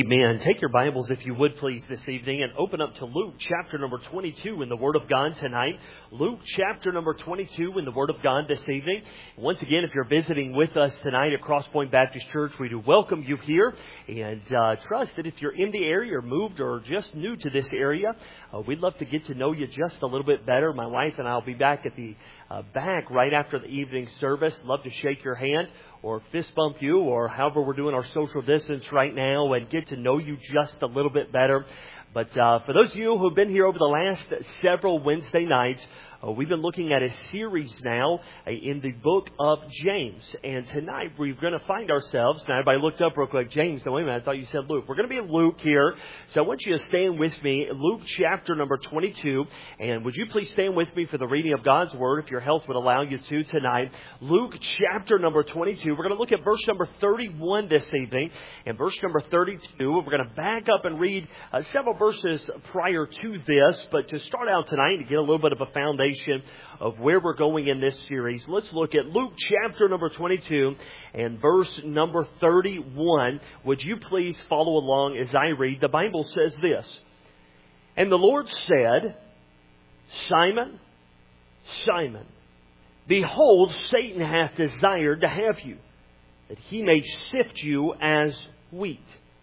Amen. Take your Bibles, if you would please, this evening and open up to Luke chapter number 22 in the Word of God tonight. Luke chapter number 22 in the Word of God this evening. Once again, if you're visiting with us tonight at Crosspoint Baptist Church, we do welcome you here and trust that if you're in the area or moved or just new to this area, we'd love to get to know you just a little bit better. My wife and I will be back at the back right after the evening service. Love to shake your hand or fist bump you, or however we're doing our social distance right now, and get to know you just a little bit better. But for those of you who have been here over the last several Wednesday nights, we've been looking at a series now in the book of James. And tonight we're going to find ourselves, now everybody looked up real quick, James, no wait a minute, I thought you said Luke. We're going to be in Luke here. So I want you to stand with me, Luke chapter number 22. And would you please stand with me for the reading of God's Word, if your health would allow you to tonight. Luke chapter number 22. We're going to look at verse number 31 this evening. And verse number 32, we're going to back up and read several verses prior to this. But to start out tonight, to get a little bit of a foundation of where we're going in this series, let's look at Luke chapter number 22 and verse number 31. Would you please follow along as I read? The Bible says this: "And the Lord said, Simon, Simon, behold, Satan hath desired to have you, that he may sift you as wheat.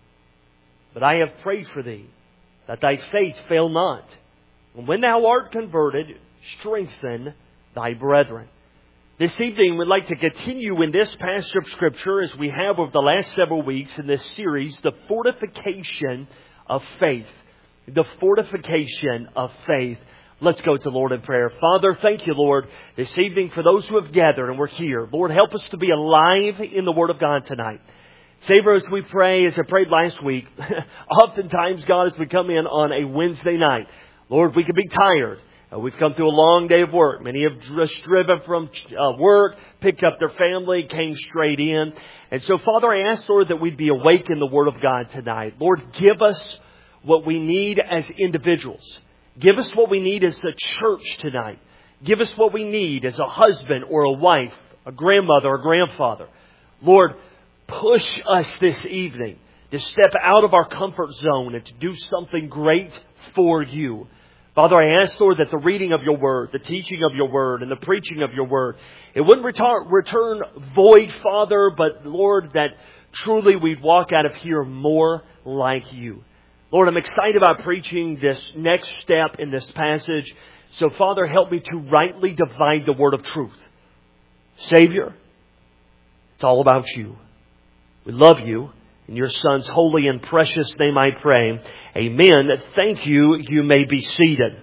But I have prayed for thee, that thy faith fail not. And when thou art converted, strengthen thy brethren." This evening we'd like to continue in this passage of Scripture, as we have over the last several weeks in this series, the fortification of faith. The fortification of faith. Let's go to the Lord in prayer. Father, thank you, Lord, this evening for those who have gathered and we're here. Lord, help us to be alive in the Word of God tonight. Savor as we pray, as I prayed last week. Oftentimes, God, as we come in on a Wednesday night, Lord, we can be tired. We've come through a long day of work. Many have just driven from work, picked up their family, came straight in. And so, Father, I ask, Lord, that we'd be awake in the Word of God tonight. Lord, give us what we need as individuals. Give us what we need as a church tonight. Give us what we need as a husband or a wife, a grandmother or grandfather. Lord, push us this evening to step out of our comfort zone and to do something great for you. Father, I ask, Lord, that the reading of your Word, the teaching of your Word, and the preaching of your Word, it wouldn't return void, Father, but, Lord, that truly we'd walk out of here more like you. Lord, I'm excited about preaching this next step in this passage. So, Father, help me to rightly divide the word of truth. Savior, it's all about you. We love you. In your Son's holy and precious name I pray. Amen. Thank you. You may be seated.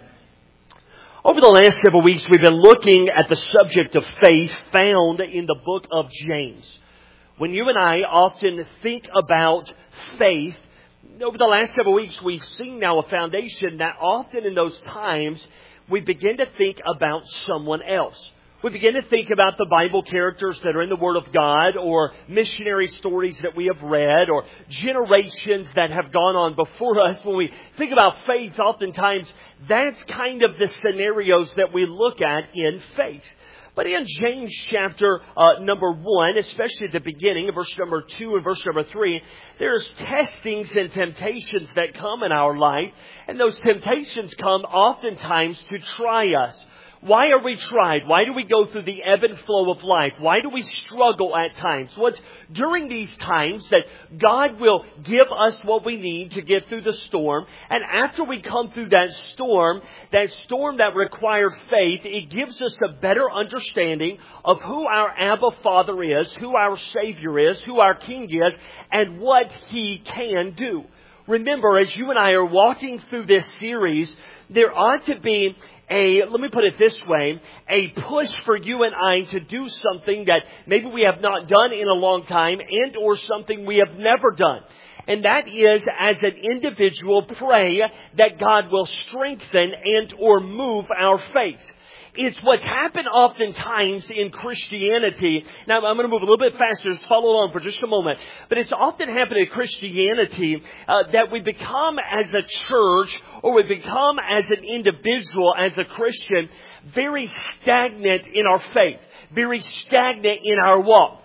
Over the last several weeks, we've been looking at the subject of faith found in the book of James. When you and I often think about faith, over the last several weeks, we've seen now a foundation that often in those times, we begin to think about someone else. We begin to think about the Bible characters that are in the Word of God, or missionary stories that we have read, or generations that have gone on before us. When we think about faith, oftentimes that's kind of the scenarios that we look at in faith. But in James chapter number 1, especially at the beginning, verse number 2 and verse number 3, there's testings and temptations that come in our life. And those temptations come oftentimes to try us. Why are we tried? Why do we go through the ebb and flow of life? Why do we struggle at times? Well, it's during these times that God will give us what we need to get through the storm. And after we come through that storm that required faith, it gives us a better understanding of who our Abba Father is, who our Savior is, who our King is, and what He can do. Remember, as you and I are walking through this series, there ought to be let me put it this way, a push for you and I to do something that maybe we have not done in a long time, and or something we have never done. And that is, as an individual, pray that God will strengthen and or move our faith. It's what's happened oftentimes in Christianity. Now, I'm going to move a little bit faster. Just follow along for just a moment. But it's often happened in Christianity that we become as a church, or we become as an individual, as a Christian, very stagnant in our faith, very stagnant in our walk.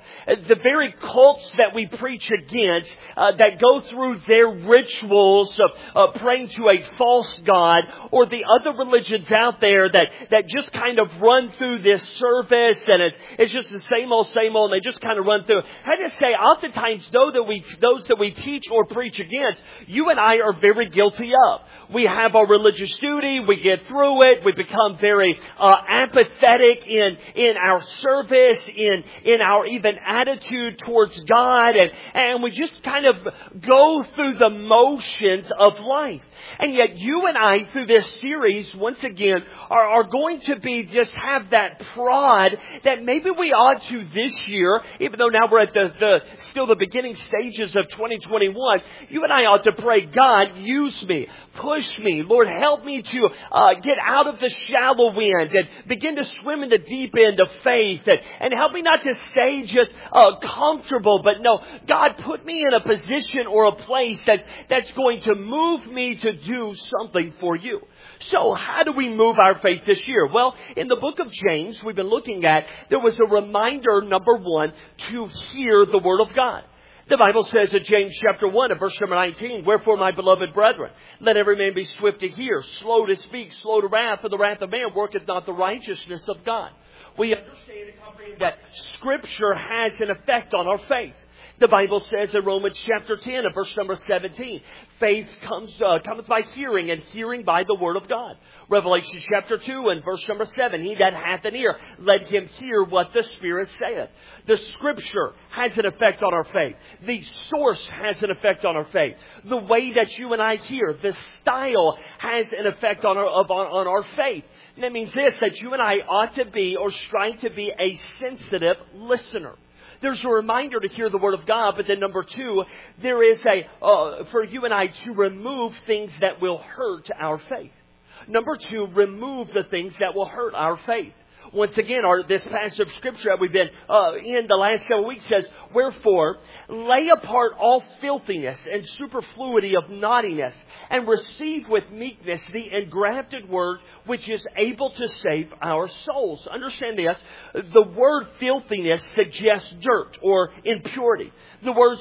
The very cults that we preach against, that go through their rituals of praying to a false god, or the other religions out there that just kind of run through this service and it's just the same old, and they just kind of run through. I just say, oftentimes, those that we teach or preach against, you and I are very guilty of. We have our religious duty, we get through it, we become very apathetic in our service, in our even attitude towards God, and we just kind of go through the motions of life. And yet you and I, through this series, once again, are going to just have that prod that maybe we ought to this year, even though now we're at still the beginning stages of 2021, you and I ought to pray, God, use me, push me, Lord, help me to get out of the shallow end and begin to swim in the deep end of faith, and help me not to stay just comfortable, but no, God, put me in a position or a place that's going to move me to do something for you. So how do we move our faith this year? Well, in the book of James we've been looking at, there was a reminder, number one, to hear the Word of God. The Bible says in James chapter 1 and verse number 19, "Wherefore, my beloved brethren, let every man be swift to hear, slow to speak, slow to wrath, for the wrath of man worketh not the righteousness of God." We understand and comprehend that Scripture has an effect on our faith. The Bible says in Romans chapter 10 and verse number 17, faith cometh by hearing, and hearing by the Word of God. Revelation chapter 2 and verse number 7, "He that hath an ear, let him hear what the Spirit saith." The Scripture has an effect on our faith. The source has an effect on our faith. The way that you and I hear, the style has an effect on our faith. And that means this, that you and I ought to be, or strive to be, a sensitive listener. There's a reminder to hear the Word of God, but then number two, there is for you and I to remove things that will hurt our faith. Number two, remove the things that will hurt our faith. Once again, this passage of Scripture that we've been in the last several weeks says, "Wherefore, lay apart all filthiness and superfluity of naughtiness, and receive with meekness the engrafted word, which is able to save our souls." Understand this. The word filthiness suggests dirt or impurity. The word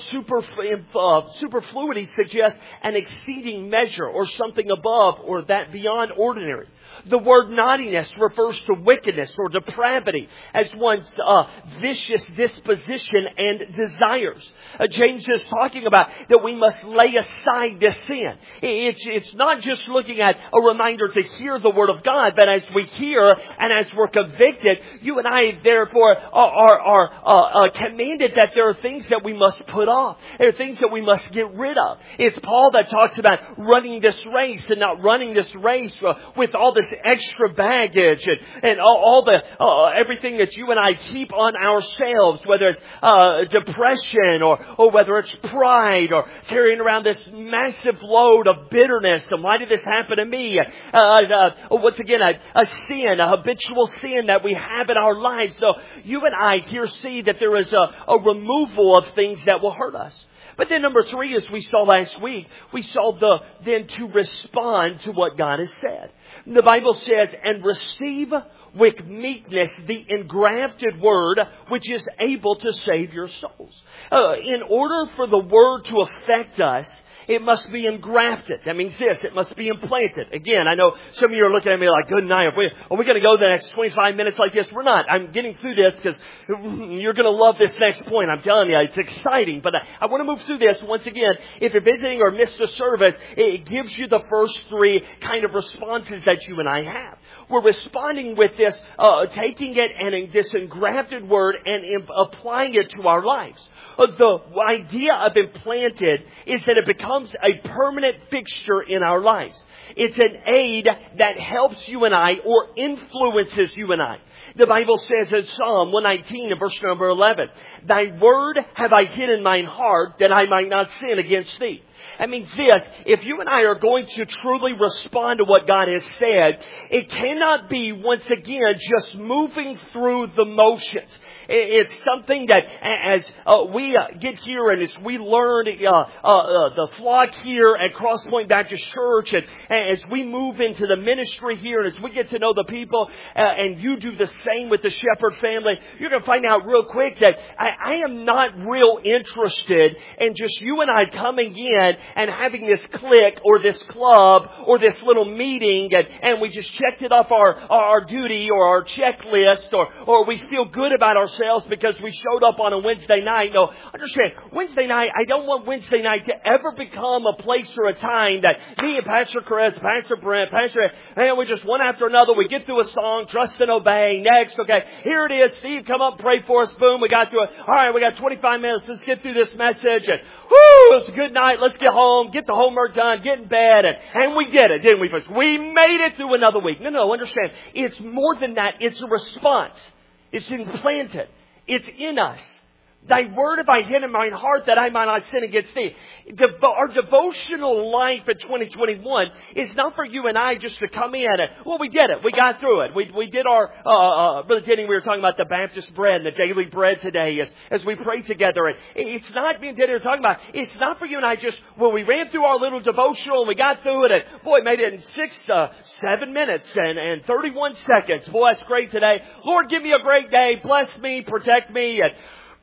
superfluity suggests an exceeding measure, or something above or that beyond ordinary. The word naughtiness refers to wickedness or depravity as one's vicious disposition and desires. James is talking about that we must lay aside this sin. It's not just looking at a reminder to hear the Word of God, but as we hear and as we're convicted, you and I therefore are commanded that there are things that we must put off. There are things that we must get rid of. It's Paul that talks about running this race, and not running this race with all this extra baggage and all the everything that you and I keep on ourselves, whether it's depression or whether it's pride, or carrying around this massive load of bitterness. And why did this happen to me? Once again, a sin, a habitual sin that we have in our lives. So you and I here see that there is a removal of things that will hurt us. But then number three, as we saw last week, we saw then to respond to what God has said. The Bible says, "And receive with meekness the engrafted word, which is able to save your souls." In order for the word to affect us, it must be engrafted. That means this, it must be implanted. Again, I know some of you are looking at me like, good night. Are we going to go the next 25 minutes like this? We're not. I'm getting through this because you're going to love this next point. I'm telling you, it's exciting. But I want to move through this. Once again, if you're visiting or missed a service, it gives you the first three kind of responses that you and I have. We're responding with this, taking it and this engrafted word and applying it to our lives. The idea of implanted is that it becomes a permanent fixture in our lives. It's an aid that helps you and I, or influences you and I. The Bible says in Psalm 119 and verse number 11, "Thy word have I hid in mine heart, that I might not sin against thee." That means this, if you and I are going to truly respond to what God has said, it cannot be, once again, just moving through the motions. It's something that as we get here and as we learn the flock here at Cross Point Baptist Church, and as we move into the ministry here, and as we get to know the people, and you do the same with the Shepherd family, you're going to find out real quick that I am not real interested in just you and I coming in and having this clique or this club or this little meeting and we just checked it off our duty or our checklist or we feel good about ourselves because we showed up on a Wednesday night. No, understand, Wednesday night, I don't want Wednesday night to ever become a place or a time that me and Pastor Chris, Pastor Brent, and we just one after another, we get through a song, trust and obey, next, okay, here it is, Steve, come up, pray for us, boom, we got through it. All right, we got 25 minutes, let's get through this message, and whoo, it's a good night, let's get home, get the homework done, get in bed, and we did it, didn't we? We made it through another week. No, understand, it's more than that, it's a response. It's implanted. It's in us. Thy word have I hid in mine heart that I might not sin against thee. Our devotional life in 2021 is not for you and I just to come in and, well, we did it. We got through it. We did our, Brother Denny, we were talking about the Baptist bread, the daily bread today as we pray together. And it's not, me and Denny were talking about, it's not for you and I just, well, we ran through our little devotional and we got through it and, boy, made it in 6 to 7 minutes and 31 seconds. Boy, that's great today. Lord, give me a great day. Bless me, protect me, and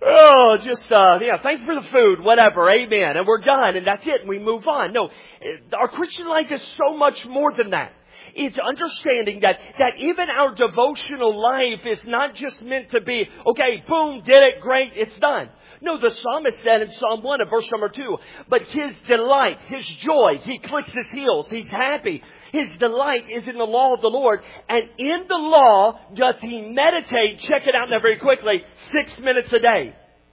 thank you for the food, whatever, amen. And we're done, and that's it, and we move on. No, our Christian life is so much more than that. It's understanding that even our devotional life is not just meant to be, okay, boom, did it, great, it's done. No, the psalmist said in Psalm 1 and verse number 2, but his delight, his joy, he clicks his heels, he's happy. His delight is in the law of the Lord, and in the law doth he meditate, check it out now very quickly, 6 minutes a day.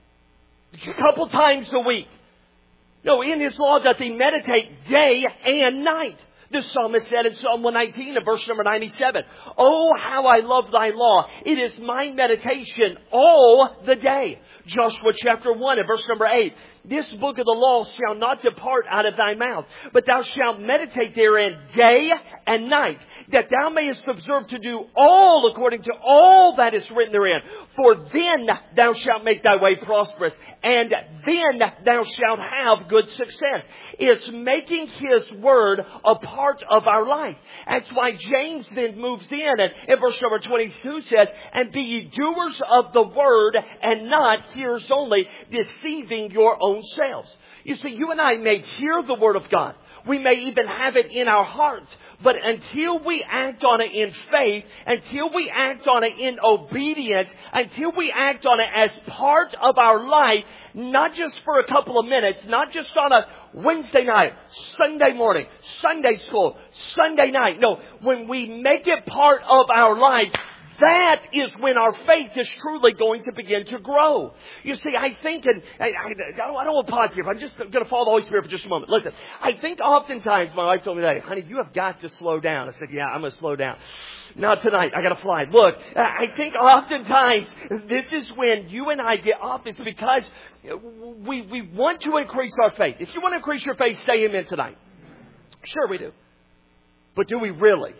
A couple times a week. No, in his law doth he meditate day and night. The psalmist said in Psalm 119 and verse number 97, oh, how I love thy law. It is my meditation all the day. Joshua chapter 1 and verse number 8. This book of the law shall not depart out of thy mouth, but thou shalt meditate therein day and night, that thou mayest observe to do all according to all that is written therein. For then thou shalt make thy way prosperous, and then thou shalt have good success. It's making His Word a part of our life. That's why James then moves in, and in verse number 22 says, and be ye doers of the Word, and not hearers only, deceiving your own selves. You see, you and I may hear the Word of God. We may even have it in our hearts. But until we act on it in faith, until we act on it in obedience, until we act on it as part of our life, not just for a couple of minutes, not just on a Wednesday night, Sunday morning, Sunday school, Sunday night. No, when we make it part of our lives, that is when our faith is truly going to begin to grow. You see, I think, and I don't want to pause here, but I'm just going to follow the Holy Spirit for just a moment. Listen, I think oftentimes, my wife told me that, honey, you have got to slow down. I said, yeah, I'm going to slow down. Not tonight. I got to fly. Look, I think oftentimes this is when you and I get off. It's because we want to increase our faith. If you want to increase your faith, say amen tonight. Sure we do. But do we really?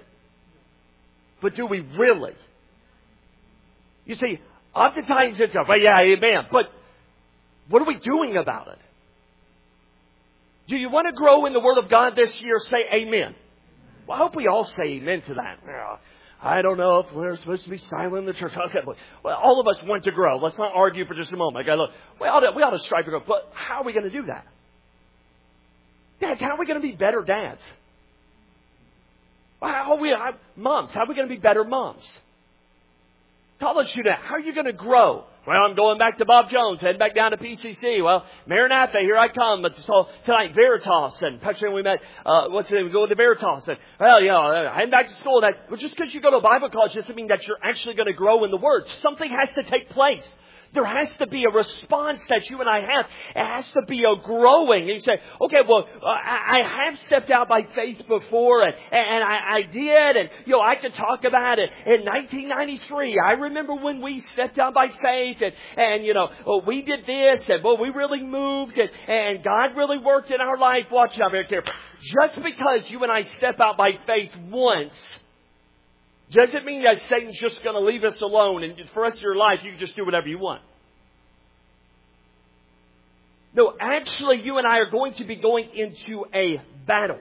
You see, oftentimes it's well, yeah, amen. But what are we doing about it? Do you want to grow in the Word of God this year? Say amen. Well, I hope we all say amen to that. I don't know if we're supposed to be silent in the church. Okay, well, all of us want to grow. Let's not argue for just a moment. Okay, look, we ought to strive to grow. But how are we going to do that? Dads, how are we going to be better dads? Moms, how are we going to be better moms? College student, how are you going to grow? Well, I'm going back to Bob Jones, heading back down to PCC. Well, Maranatha, here I come. But so tonight, Veritas, and Patrick, we met, what's the name? We go to Veritas. And, well, heading back to school. Well, just because you go to Bible college doesn't mean that you're actually going to grow in the Word. Something has to take place. There has to be a response that you and I have. It has to be a growing. And you say, okay, well, I have stepped out by faith before, and I did, and I could talk about it. In 1993, I remember when we stepped out by faith, and we did this, and we really moved, and God really worked in our life. Watch out very carefully. Just because you and I step out by faith once doesn't mean that Satan's just going to leave us alone and for the rest of your life you can just do whatever you want. No, actually you and I are going to be going into a battle.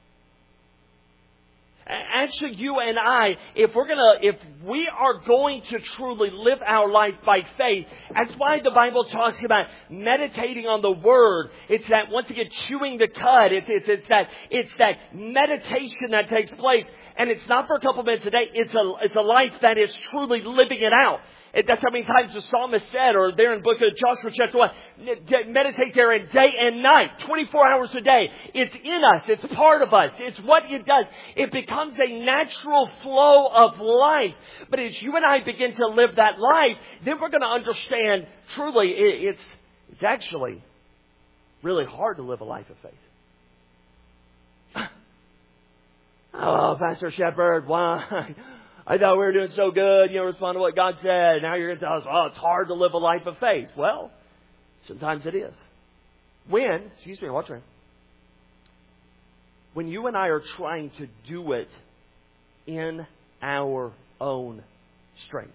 Actually, you and I, if we are going to truly live our life by faith, that's why the Bible talks about meditating on the Word. It's that, once again, chewing the cud. It's that meditation that takes place. And it's not for a couple minutes a day. It's a life that is truly living it out. That's how many times the psalmist said, or there in the book of Joshua chapter 1, meditate therein day and night, 24 hours a day. It's in us. It's part of us. It's what it does. It becomes a natural flow of life. But as you and I begin to live that life, then we're going to understand truly it's actually really hard to live a life of faith. Oh, Pastor Shepherd, why? I thought we were doing so good, respond to what God said. Now you're going to tell us, it's hard to live a life of faith. Well, sometimes it is. When you and I are trying to do it in our own strength.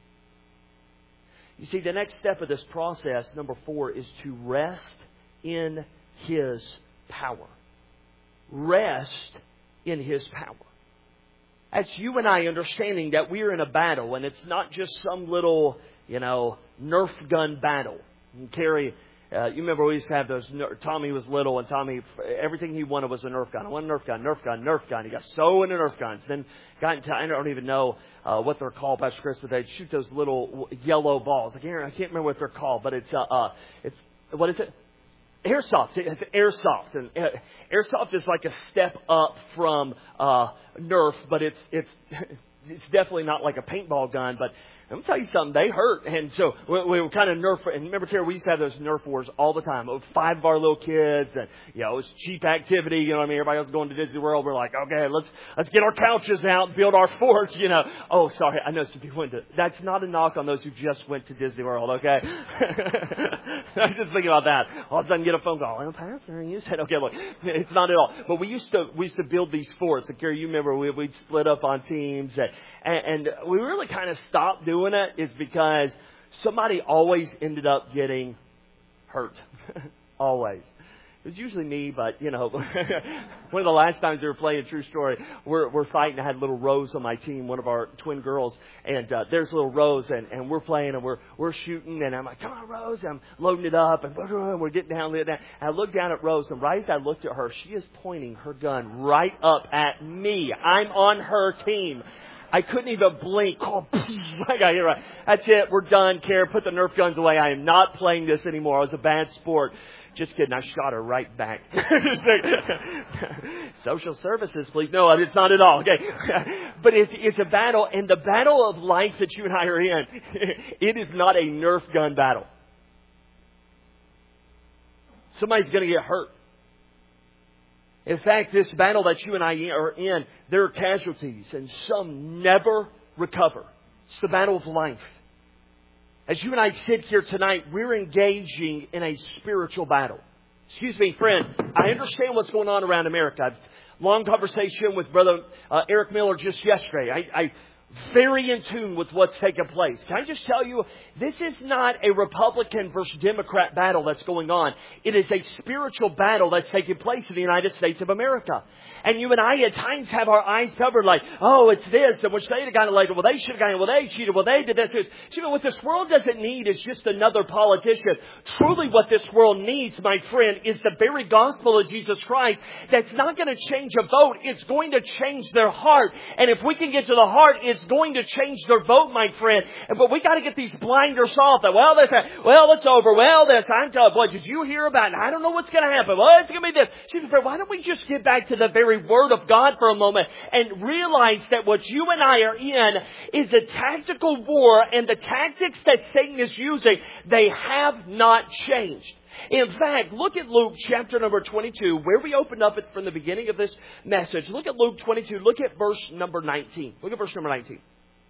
You see, the next step of this process, number 4, is to rest in His power. Rest in His power. That's you and I understanding that we're in a battle, and it's not just some little, Nerf gun battle. And Carrie, you remember we used to have those, Tommy was little, and Tommy, everything he wanted was a Nerf gun. I want a Nerf gun, Nerf gun, Nerf gun. He got so into Nerf guns. Then got into, I don't even know what they're called, Pastor Chris, but they'd shoot those little yellow balls. I can't remember what they're called, but it's what is it? Airsoft. It's airsoft, and airsoft is like a step up from Nerf, but it's definitely not like a paintball gun. But I'm going to tell you something, they hurt. And so we were kind of Nerf. And remember, Terry, we used to have those Nerf wars all the time. 5 of our little kids. And, it was cheap activity. You know what I mean? Everybody was going to Disney World. We're like, okay, let's get our couches out and build our forts, Oh, sorry. I know some people went to. That's not a knock on those who just went to Disney World, okay? I was just thinking about that. All of a sudden get a phone call. Well, Pastor, you said, okay, look, it's not at all. But we used to build these forts. And Gary, you remember we'd split up on teams. And we really kind of stopped doing it is because somebody always ended up getting hurt. Always. It was usually me, but, one of the last times they were playing, true story, we're fighting. I had little Rose on my team, one of our twin girls, and there's little Rose, and we're playing, and we're shooting, and I'm like, come on, Rose. I'm loading it up, and we're getting down. And I look down at Rose, and right as I looked at her, she is pointing her gun right up at me. I'm on her team. I couldn't even blink. Oh, I got hit right. That's it. We're done. Karen, put the Nerf guns away. I am not playing this anymore. I was a bad sport. Just kidding. I shot her right back. Social services, please. No, it's not at all. Okay. But it's a battle. And the battle of life that you and I are in, it is not a Nerf gun battle. Somebody's going to get hurt. In fact, this battle that you and I are in, there are casualties, and some never recover. It's the battle of life. As you and I sit here tonight, we're engaging in a spiritual battle. Excuse me, friend, I understand what's going on around America. I've long conversation with Brother Eric Miller just yesterday. I very in tune with what's taking place. Can I just tell you, this is not a Republican versus Democrat battle that's going on. It is a spiritual battle that's taking place in the United States of America. And you and I at times have our eyes covered like, oh, it's this, and which they have gotten later. Well, they should have gotten, well, they cheated, well, they did this. You know, what this world doesn't need is just another politician. Truly what this world needs, my friend, is the very gospel of Jesus Christ that's not going to change a vote. It's going to change their heart. And if we can get to the heart, it's it's going to change their vote, my friend. But we got to get these blinders off. That it's over. I'm tough. Boy, did you hear about it? I don't know what's going to happen. Well, it's going to be this. She's afraid. Why don't we just get back to the very Word of God for a moment and realize that what you and I are in is a tactical war, and the tactics that Satan is using, they have not changed. In fact, look at Luke chapter number 22, where we opened up from the beginning of this message. Look at Luke 22. Look at verse number 19. Look at verse number 19.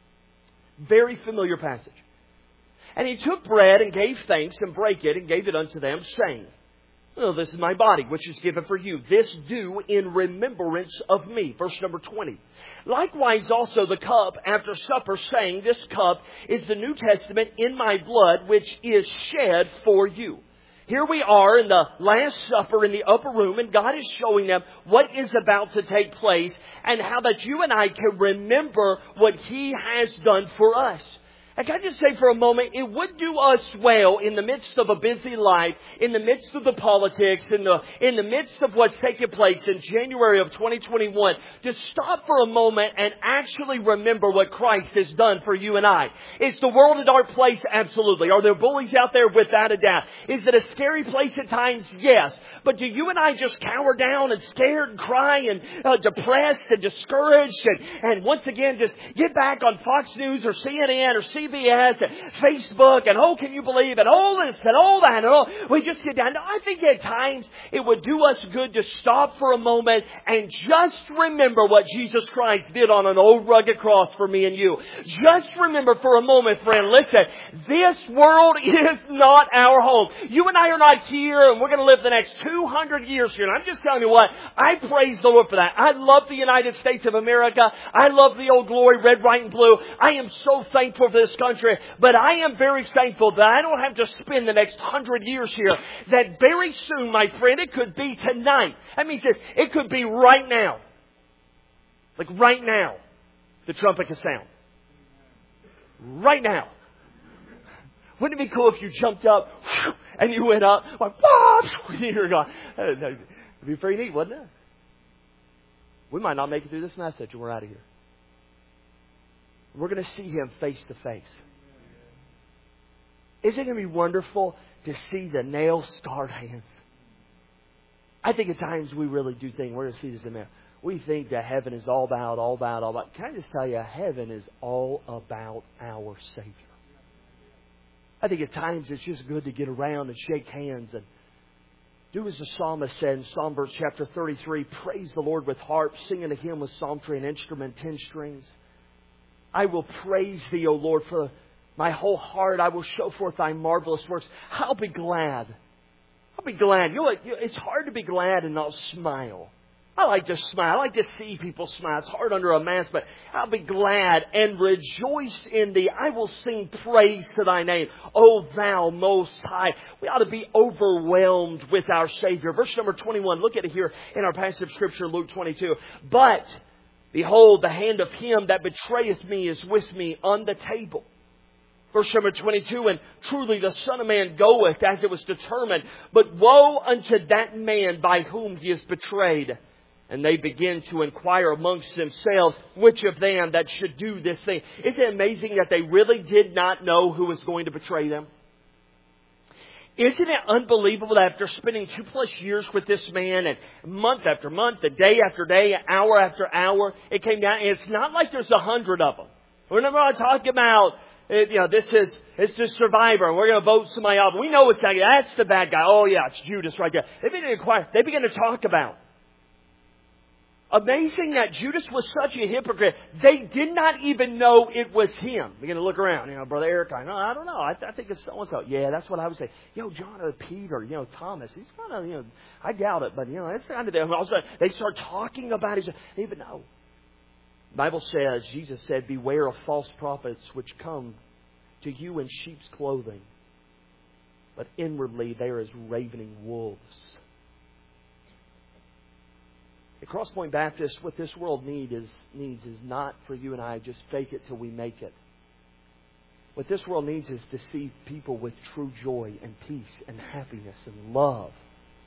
Very familiar passage. And he took bread and gave thanks and brake it and gave it unto them, saying, "Oh, this is my body, which is given for you. This do in remembrance of me." Verse number 20. "Likewise also the cup after supper, saying, This cup is the New Testament in my blood, which is shed for you." Here we are in the Last Supper in the upper room, and God is showing them what is about to take place and how that you and I can remember what He has done for us. And can I just say for a moment, it would do us well in the midst of a busy life, in the midst of the politics, in the midst of what's taking place in January of 2021, to stop for a moment and actually remember what Christ has done for you and I. Is the world a dark place? Absolutely. Are there bullies out there? Without a doubt. Is it a scary place at times? Yes. But do you and I just cower down and scared and cry and depressed and discouraged and once again just get back on Fox News or CNN or CBS and Facebook and can you believe it? All this and all that and all. We just get down. I think at times it would do us good to stop for a moment and just remember what Jesus Christ did on an old rugged cross for me and you. Just remember for a moment, friend, listen, this world is not our home. You and I are not here, and we're going to live the next 200 years here. And I'm just telling you what, I praise the Lord for that. I love the United States of America. I love the old glory, red, white, and blue. I am so thankful for this country, but I am very thankful that I don't have to spend the next 100 years here. That very soon, my friend, it could be tonight. That means it could be right now. Like right now, the trumpet can sound. Right now. Wouldn't it be cool if you jumped up and you went up like, you're gone. It'd be pretty neat, wouldn't it? We might not make it through this message and we're out of here. We're going to see Him face to face. Isn't it going to be wonderful to see the nail-scarred hands? I think at times we really do think we're going to see this in there. We think that heaven is all about. Can I just tell you, heaven is all about our Savior. I think at times it's just good to get around and shake hands and do as the psalmist said in Psalm verse chapter 33, praise the Lord with harp, singing a hymn with psaltery and instrument, 10 strings. I will praise Thee, O Lord, for my whole heart. I will show forth Thy marvelous works. I'll be glad. I'll be glad. It's hard to be glad and not smile. I like to smile. I like to see people smile. It's hard under a mask, but I'll be glad and rejoice in Thee. I will sing praise to Thy name, O Thou Most High. We ought to be overwhelmed with our Savior. Verse number 21, look at it here in our passage of Scripture, Luke 22. But, behold, the hand of him that betrayeth me is with me on the table. Verse number 22, and truly the Son of Man goeth as it was determined, but woe unto that man by whom he is betrayed. And they begin to inquire amongst themselves which of them that should do this thing. Isn't it amazing that they really did not know who was going to betray them? Isn't it unbelievable that after spending 2+ years with this man and month after month and day after day, hour after hour, it came down. And it's not like there's 100 of them. We're not talking about, this is Survivor and we're going to vote somebody off. We know it's that guy. That's the bad guy. Oh yeah, it's Judas right there. They begin to inquire. They begin to talk about. Amazing that Judas was such a hypocrite. They did not even know it was him. Begin to look around. Brother Eric, I don't know. I think it's so-and-so. Yeah, that's what I would say. John or Peter, Thomas. He's kind of, I doubt it, but, it's kind of them. All of a sudden, they start talking about it. They even know. The Bible says, Jesus said, beware of false prophets which come to you in sheep's clothing, but inwardly they are as ravening wolves. At Crosspoint Baptist, what this world needs is not for you and I just fake it till we make it. What this world needs is to see people with true joy and peace and happiness and love.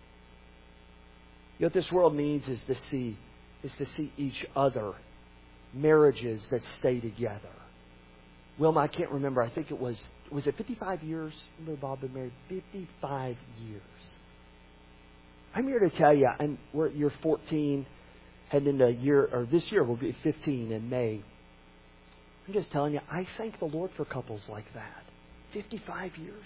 What this world needs is to see each other marriages that stay together. Wilma, I can't remember. I think it was it 55 years? Remember Bob been married 55 years. I'm here to tell you, we're at year 14, heading into this year will be 15 in May. I'm just telling you, I thank the Lord for couples like that. 55 years.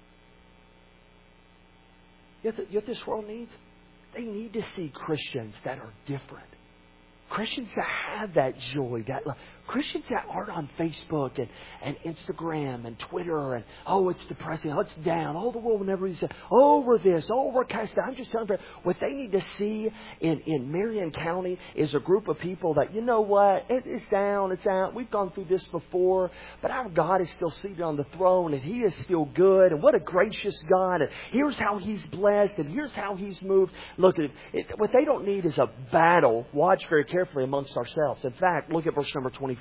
You know what this world needs? They need to see Christians that are different. Christians that have that joy, that love. Christians that aren't on Facebook and Instagram and Twitter and, oh, it's depressing, oh, it's down, oh, the world will never be said, oh, we're this, oh, we're cast down. I'm just telling you, what they need to see in Marion County is a group of people that, you know what, it's down, it's out. We've gone through this before, but our God is still seated on the throne and He is still good. And what a gracious God. And here's how He's blessed and here's how He's moved. Look, what they don't need is a battle. Watch very carefully amongst ourselves. In fact, look at verse number 24.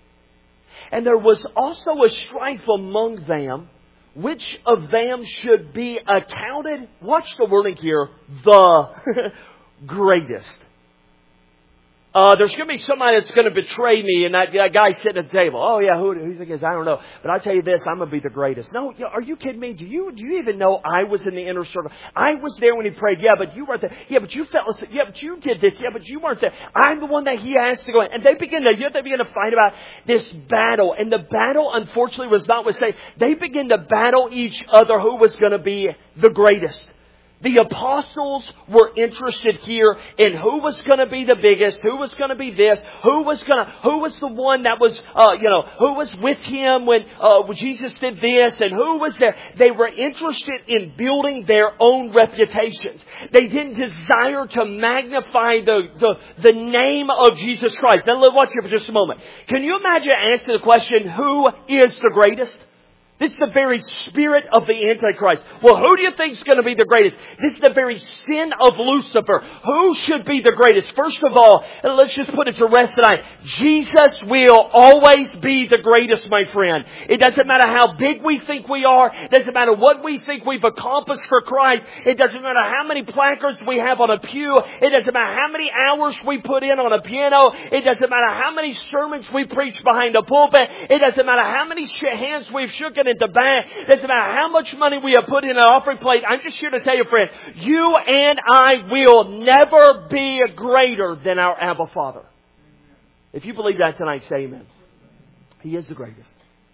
And there was also a strife among them, which of them should be accounted, watch the wording here, the greatest. There's going to be somebody that's going to betray me, and that guy sitting at the table. Oh yeah, who do you think it is? I don't know. But I tell you this, I'm going to be the greatest. No, are you kidding me? Do you even know I was in the inner circle? I was there when he prayed. Yeah, but you weren't there. Yeah, but you felt. Yeah, but you did this. Yeah, but you weren't there. I'm the one that he asked to go in. And they begin to fight about this battle. And the battle, unfortunately, was not with say. They begin to battle each other who was going to be the greatest. The apostles were interested here in who was going to be the biggest, who was going to be this, who was the one that was, who was with him when Jesus did this, and who was there. They were interested in building their own reputations. They didn't desire to magnify the name of Jesus Christ. Now, let's watch here for just a moment. Can you imagine asking the question, who is the greatest? This is the very spirit of the Antichrist. Well, who do you think is going to be the greatest? This is the very sin of Lucifer. Who should be the greatest? First of all, let's just put it to rest tonight. Jesus will always be the greatest, my friend. It doesn't matter how big we think we are. It doesn't matter what we think we've accomplished for Christ. It doesn't matter how many placards we have on a pew. It doesn't matter how many hours we put in on a piano. It doesn't matter how many sermons we preach behind a pulpit. It doesn't matter how many hands we've shook at the bank. It doesn't matter how much money we have put in an offering plate. I'm just here to tell you, friend, you and I will never be greater than our Abba Father. If you believe that tonight, say amen. He is the greatest.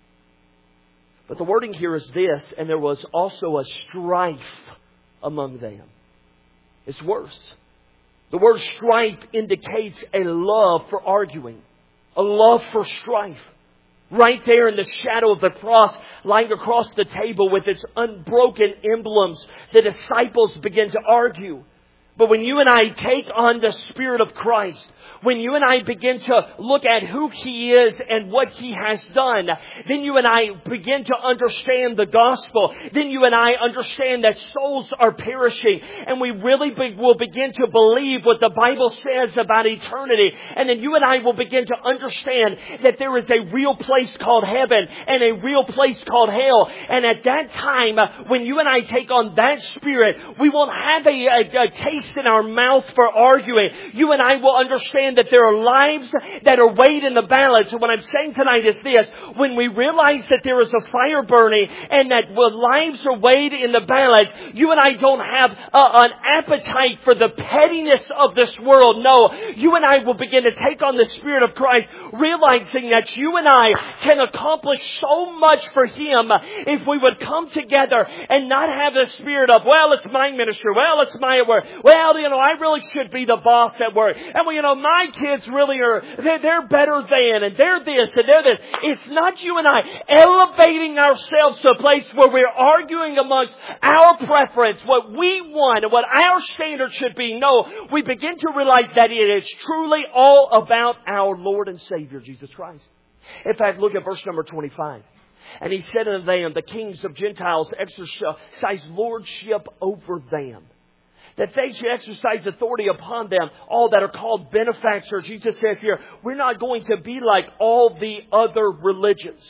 But the wording here is this, and there was also a strife among them. It's worse. The word strife indicates a love for arguing, a love for strife. Right there in the shadow of the cross, lying across the table with its unbroken emblems, the disciples begin to argue. But when you and I take on the Spirit of Christ, when you and I begin to look at who He is and what He has done, then you and I begin to understand the gospel. Then you and I understand that souls are perishing. And we really will begin to believe what the Bible says about eternity. And then you and I will begin to understand that there is a real place called heaven and a real place called hell. And at that time, when you and I take on that Spirit, we won't have a taste in our mouth for arguing. You and I will understand that there are lives that are weighed in the balance. And what I'm saying tonight is this. When we realize that there is a fire burning and that lives are weighed in the balance, you and I don't have an appetite for the pettiness of this world. No, you and I will begin to take on the Spirit of Christ, realizing that you and I can accomplish so much for Him if we would come together and not have the spirit of, well, it's my ministry. Well, it's my work. Well, I really should be the boss at work. And my kids really are, they're better than, and they're this, and they're this. It's not you and I elevating ourselves to a place where we're arguing amongst our preference, what we want, and what our standard should be. No, we begin to realize that it is truly all about our Lord and Savior, Jesus Christ. In fact, look at verse number 25. And He said unto them, the kings of Gentiles exercise lordship over them, that they should exercise authority upon them, all that are called benefactors. Jesus says here, we're not going to be like all the other religions.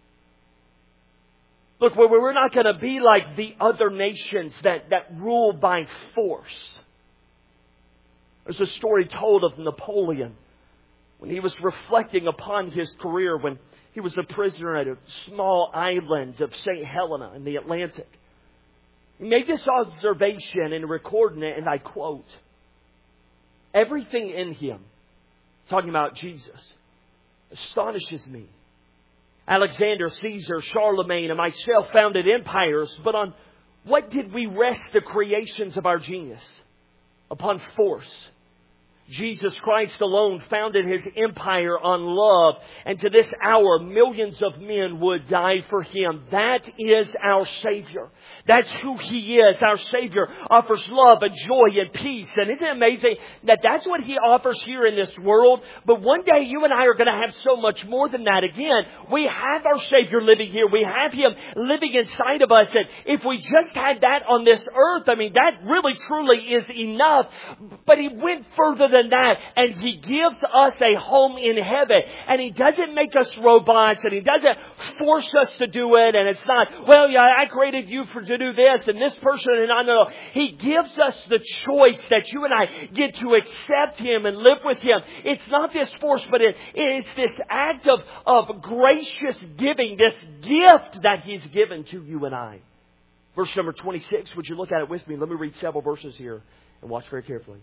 Look, we're not going to be like the other nations that rule by force. There's a story told of Napoleon when he was reflecting upon his career when he was a prisoner at a small island of St. Helena in the Atlantic. He made this observation and recording it, and I quote, "Everything in him," talking about Jesus, "astonishes me. Alexander, Caesar, Charlemagne, and myself founded empires, but on what did we rest the creations of our genius? Upon force. Jesus Christ alone founded His empire on love, and to this hour millions of men would die for Him. That is our Savior. That's who He is. Our Savior offers love and joy and peace. And isn't it amazing that that's what He offers here in this world? But one day you and I are going to have so much more than that again. We have our Savior living here. We have Him living inside of us. And if we just had that on this earth, I mean, that really truly is enough. But He went further than that, and He gives us a home in heaven. And He doesn't make us robots, and He doesn't force us to do it. And it's not, well, yeah, I created you to do this, and this person, and I know. He gives us the choice that you and I get to accept Him and live with Him. It's not this force, but it's this act of gracious giving, this gift that He's given to you and I. Verse number 26, would you look at it with me? Let me read several verses here and watch very carefully.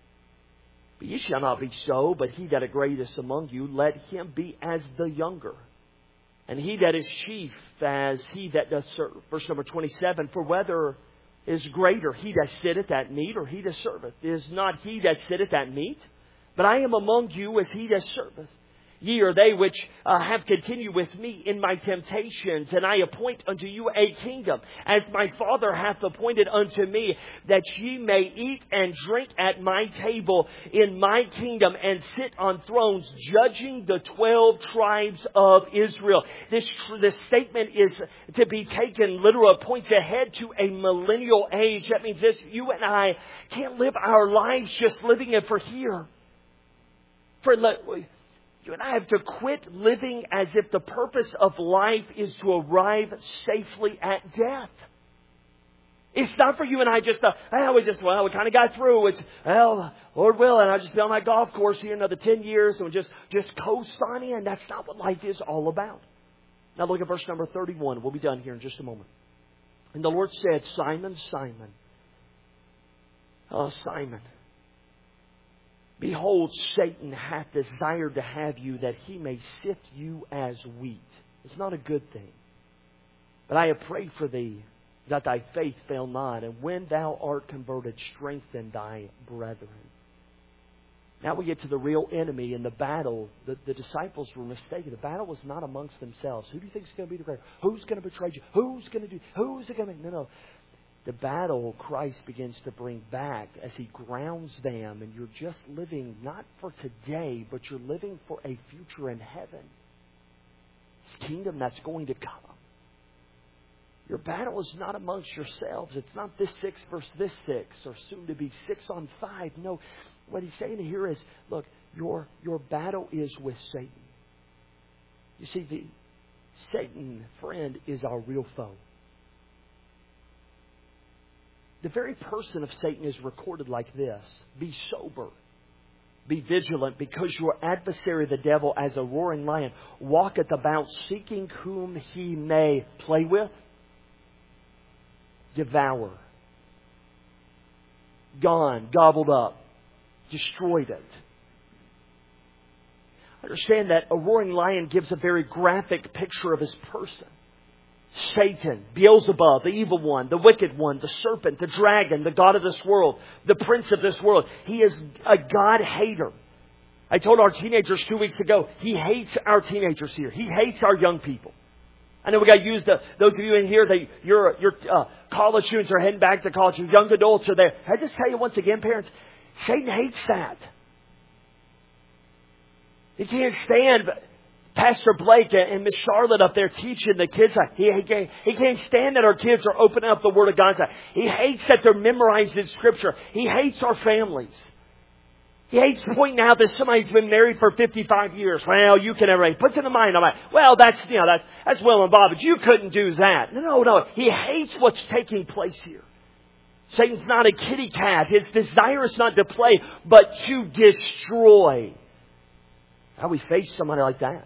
But ye shall not be so, but he that is greatest among you, let him be as the younger. And he that is chief as he that doth serve. Verse number 27, for whether is greater, he that sitteth at meat or he that serveth? Is not he that sitteth at meat? But I am among you as he that serveth. Ye are they which have continued with me in my temptations, and I appoint unto you a kingdom, as my Father hath appointed unto me, that ye may eat and drink at my table in my kingdom, and sit on thrones, judging the 12 tribes of Israel. This statement is to be taken literal. It points ahead to a millennial age. That means this: you and I can't live our lives just living it for here. You and I have to quit living as if the purpose of life is to arrive safely at death. It's not for you and I just, we kind of got through. It's, Lord willing, I'll just be on my golf course here another 10 years and just coast on in. That's not what life is all about. Now look at verse number 31. We'll be done here in just a moment. And the Lord said, Simon, Simon. Oh, Simon. Behold, Satan hath desired to have you, that he may sift you as wheat. It's not a good thing. But I have prayed for thee, that thy faith fail not. And when thou art converted, strengthen thy brethren. Now we get to the real enemy in the battle. The disciples were mistaken. The battle was not amongst themselves. Who do you think is going to be the greater? Who's going to betray you? Who's it going to be? No. The battle Christ begins to bring back as He grounds them, and you're just living not for today, but you're living for a future in heaven. This kingdom that's going to come. Your battle is not amongst yourselves. It's not this 6 versus this 6, or soon to be 6 on 5. No, what He's saying here is, look, your battle is with Satan. You see, Satan, friend, is our real foe. The very person of Satan is recorded like this. Be sober. Be vigilant, because your adversary, the devil, as a roaring lion, walketh about seeking whom he may play with, devour. Gone, gobbled up, destroyed it. Understand that a roaring lion gives a very graphic picture of his person. Satan, Beelzebub, the evil one, the wicked one, the serpent, the dragon, the god of this world, the prince of this world. He is a God-hater. I told our teenagers 2 weeks ago, he hates our teenagers here. He hates our young people. I know we got to use those of you in here, your college students are heading back to college, your young adults are there. I just tell you once again, parents, Satan hates that. He can't stand Pastor Blake and Miss Charlotte up there teaching the kids. He can't stand that our kids are opening up the Word of God. He hates that they're memorizing Scripture. He hates our families. He hates pointing out that somebody's been married for 55 years. Well, you can never. He puts in the mind. I'm like, well, that's Will and Bob, but you couldn't do that. No. He hates what's taking place here. Satan's not a kitty cat. His desire is not to play, but to destroy. How we face somebody like that.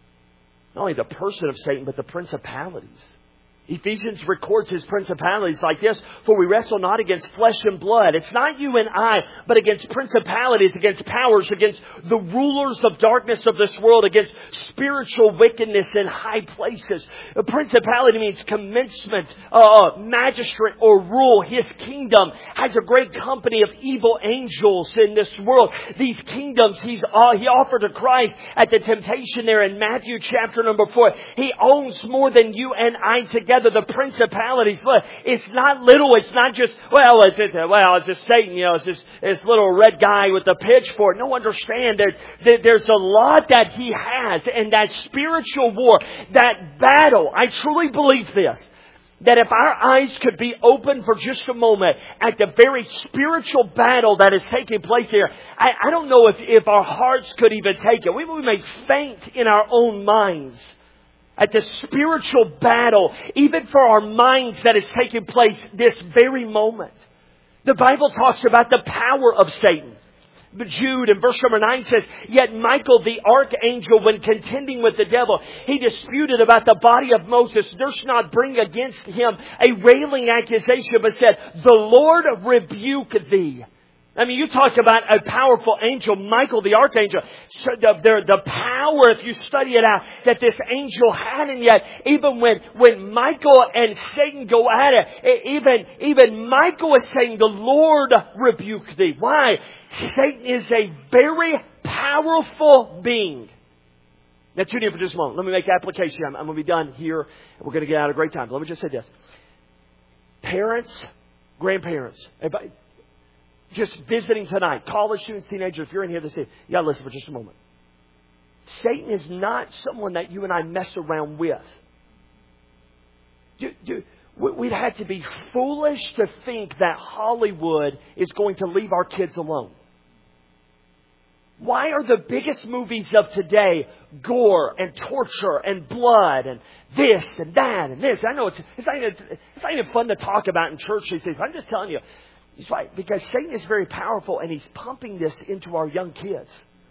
Not only the person of Satan, but the principalities. Ephesians records his principalities like this: for we wrestle not against flesh and blood. It's not you and I, but against principalities, against powers, against the rulers of darkness of this world, against spiritual wickedness in high places. A principality means commencement, magistrate or rule. His kingdom has a great company of evil angels in this world. These kingdoms he offered to Christ at the temptation there in Matthew chapter number 4. He owns more than you and I together. The principalities. It's not little. It's not just, it's just Satan, it's just this little red guy with the pitchfork. No, understand there's a lot that he has, and that spiritual war, that battle. I truly believe this. That if our eyes could be open for just a moment at the very spiritual battle that is taking place here, I don't know if our hearts could even take it. We may faint in our own minds at the spiritual battle, even for our minds, that is taking place this very moment. The Bible talks about the power of Satan. Jude in verse number 9 says, yet Michael the archangel, when contending with the devil, he disputed about the body of Moses, durst not bring against him a railing accusation, but said, the Lord rebuke thee. I mean, you talk about a powerful angel, Michael the archangel. So the power, if you study it out, that this angel had, and yet even when Michael and Satan go at it, even Michael is saying, the Lord rebuke thee. Why? Satan is a very powerful being. Now tune in for just a moment. Let me make the application. I'm going to be done here, and we're going to get out a great time. Let me just say this. Parents, grandparents, everybody, just visiting tonight, college students, teenagers, if you're in here this evening, you got to listen for just a moment. Satan is not someone that you and I mess around with. We'd have to be foolish to think that Hollywood is going to leave our kids alone. Why are the biggest movies of today gore and torture and blood and this and that and this? I know it's not even fun to talk about in church these days. I'm just telling you. He's right, because Satan is very powerful, and he's pumping this into our young kids.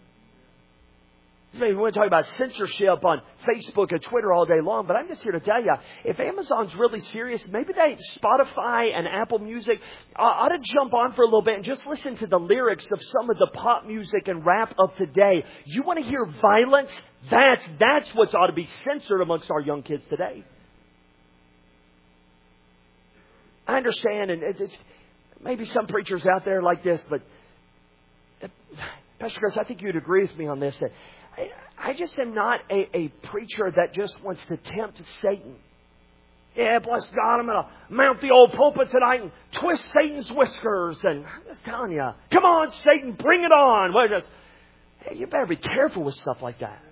We want to talk about censorship on Facebook and Twitter all day long, but I'm just here to tell you, if Amazon's really serious, maybe Spotify and Apple Music ought to jump on for a little bit and just listen to the lyrics of some of the pop music and rap of today. You want to hear violence? That's what ought to be censored amongst our young kids today. I understand, and it's maybe some preachers out there like this, but Pastor Chris, I think you'd agree with me on this. That I just am not a preacher that just wants to tempt Satan. Yeah, bless God, I'm going to mount the old pulpit tonight and twist Satan's whiskers. And I'm just telling you, come on, Satan, bring it on. You better be careful with stuff like that.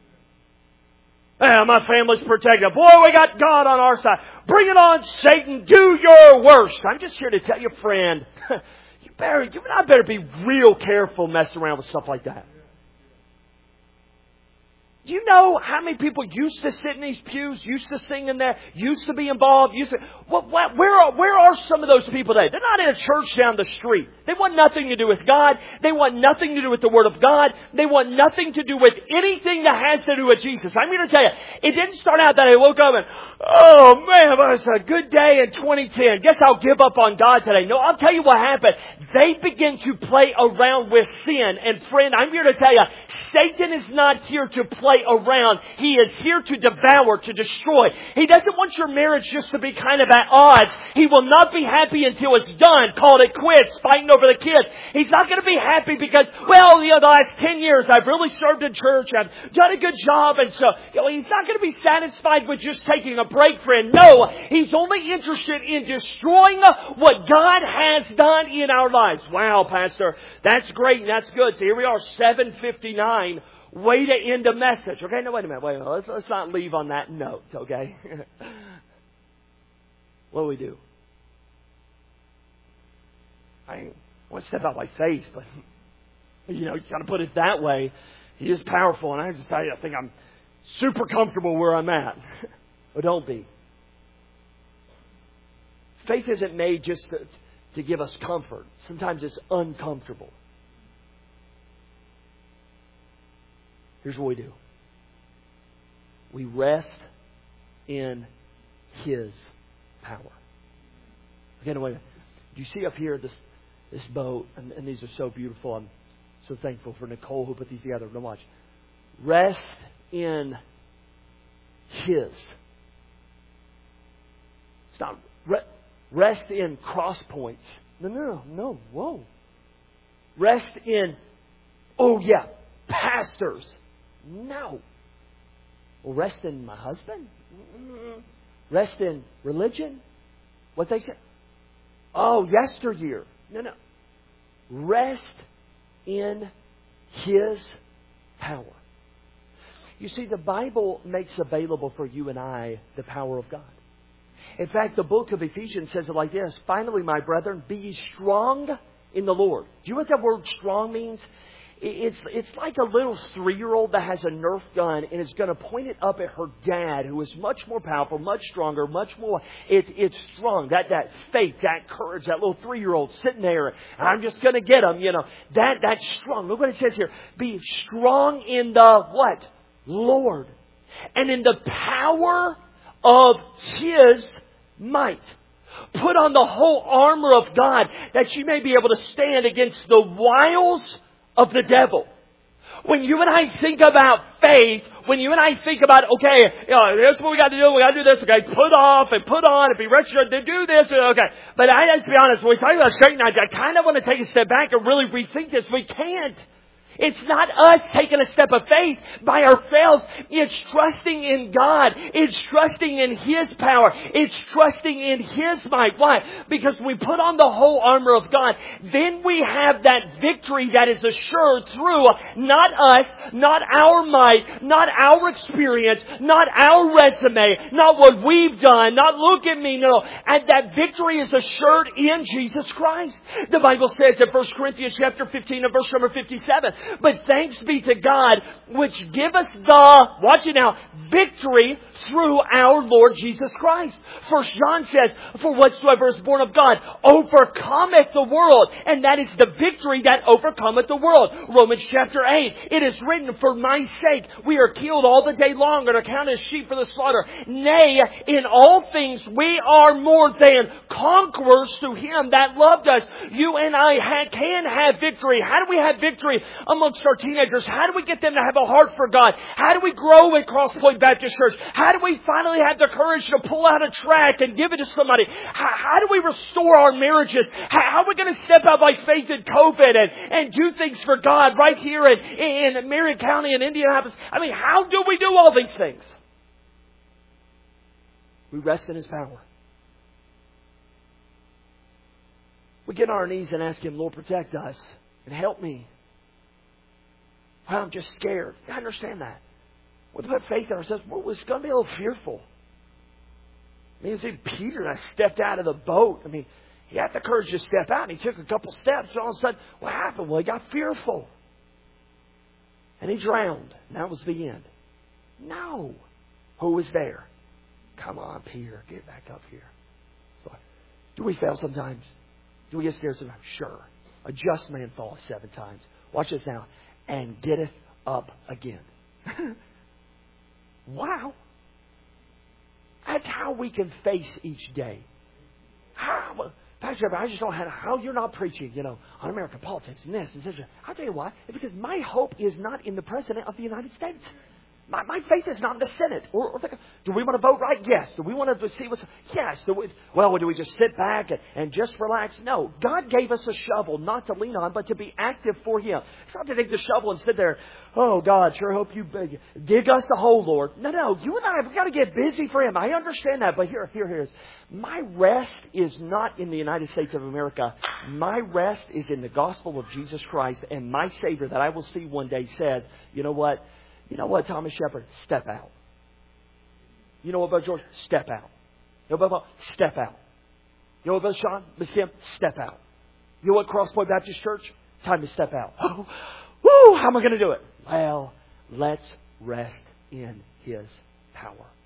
My family's protected. Boy, we got God on our side. Bring it on, Satan. Do your worst. I'm just here to tell you, friend, you and I better be real careful messing around with stuff like that. Do you know how many people used to sit in these pews, used to sing in there, used to be involved? Where are some of those people today? They're not in a church down the street. They want nothing to do with God. They want nothing to do with the Word of God. They want nothing to do with anything that has to do with Jesus. I'm here to tell you, it didn't start out that I woke up and, oh man, it was a good day in 2010. Guess I'll give up on God today. No, I'll tell you what happened. They begin to play around with sin. And friend, I'm here to tell you, Satan is not here to play around. He is here to devour, to destroy. He doesn't want your marriage just to be kind of at odds. He will not be happy until it's done. Called it quits, fighting over the kids. He's not going to be happy because, the last 10 years I've really served in church. I've done a good job. And so, he's not going to be satisfied with just taking a break, friend. No, he's only interested in destroying what God has done in our lives. Wow, Pastor, that's great and that's good. So here we are, 7:59. Way to end a message. Okay, no, wait a minute. Let's not leave on that note, okay? What do we do? I want to step out by faith, but, you got to put it that way. He is powerful, and I just tell you, I think I'm super comfortable where I'm at. But don't be. Faith isn't made just to give us comfort. Sometimes it's uncomfortable. Here's what we do. We rest in His power. Again, wait a minute. Do you see up here this boat? And these are so beautiful. I'm so thankful for Nicole who put these together. Now watch. Rest in His. It's not rest in cross points. No. Whoa. Rest in, pastors. No. Well, rest in my husband? Rest in religion? What they say? Oh, yesteryear. No. Rest in His power. You see, the Bible makes available for you and I the power of God. In fact, the book of Ephesians says it like this. Finally, my brethren, be ye strong in the Lord. Do you know what that word strong means? It's like a little 3-year-old that has a Nerf gun and is going to point it up at her dad, who is much more powerful, much stronger, much more. It's strong. That faith, that courage, that little 3-year-old sitting there, and I'm just going to get him. That's strong. Look what it says here. Be strong in the what? Lord. And in the power of His might. Put on the whole armor of God that you may be able to stand against the wiles of the devil. When you and I think about faith, when you and I think about, this is what we got to do. We got to do this. Okay, put off and put on and be registered to do this. Okay. But let's be honest, when we talk about straight night, I kind of want to take a step back and really rethink this. We can't. It's not us taking a step of faith by ourselves. It's trusting in God. It's trusting in His power. It's trusting in His might. Why? Because we put on the whole armor of God. Then we have that victory that is assured through not us, not our might, not our experience, not our resume, not what we've done, not look at me, no. And that victory is assured in Jesus Christ. The Bible says in 1 Corinthians chapter 15 and verse number 57, but thanks be to God, which give us watch it now, victory through our Lord Jesus Christ. 1 John says, for whatsoever is born of God overcometh the world. And that is the victory that overcometh the world. Romans chapter 8, it is written, for my sake we are killed all the day long and are counted as sheep for the slaughter. Nay, in all things we are more than conquerors through Him that loved us. You and I can have victory. How do we have victory amongst our teenagers? How do we get them to have a heart for God? How do we grow at Cross Point Baptist Church? How do we finally have the courage to pull out a tract and give it to somebody? How do we restore our marriages? How are we going to step out by faith in COVID and do things for God right here in Marion County and Indianapolis? I mean, how do we do all these things? We rest in His power. We get on our knees and ask Him, Lord, protect us and help me. Well, I'm just scared. I understand that. We put faith in ourselves. Well, it's going to be a little fearful. I mean, you see Peter and I stepped out of the boat. I mean, he had the courage to step out, and he took a couple steps. And all of a sudden, what happened? Well, he got fearful. And he drowned. And that was the end. No. Who was there? Come on, Peter. Get back up here. So, do we fail sometimes? Do we get scared sometimes? Sure. A just man falls 7 times. Watch this now. And getteth up again. Wow. That's how we can face each day. Pastor, I just don't know how you're not preaching, on American politics and this and this. I'll tell you why. It's because my hope is not in the President of the United States. My faith is not in the Senate. Do we want to vote right? Yes. Do we want to see what's... Yes. Do we just sit back and just relax? No. God gave us a shovel not to lean on, but to be active for Him. It's not to take the shovel and sit there, oh, God, sure hope you dig us a hole, Lord. No. You and I, we've got to get busy for Him. I understand that. But here it is. My rest is not in the United States of America. My rest is in the gospel of Jesus Christ. And my Savior that I will see one day says, you know what? You know what, Thomas Shepard? Step out. You know what, Brother George? Step out. You know what, Brother? Step out. You know what, Brother Sean? Miss Kim? Step out. You know what, Cross Point Baptist Church? Time to step out. Woo! How am I going to do it? Well, let's rest in His power.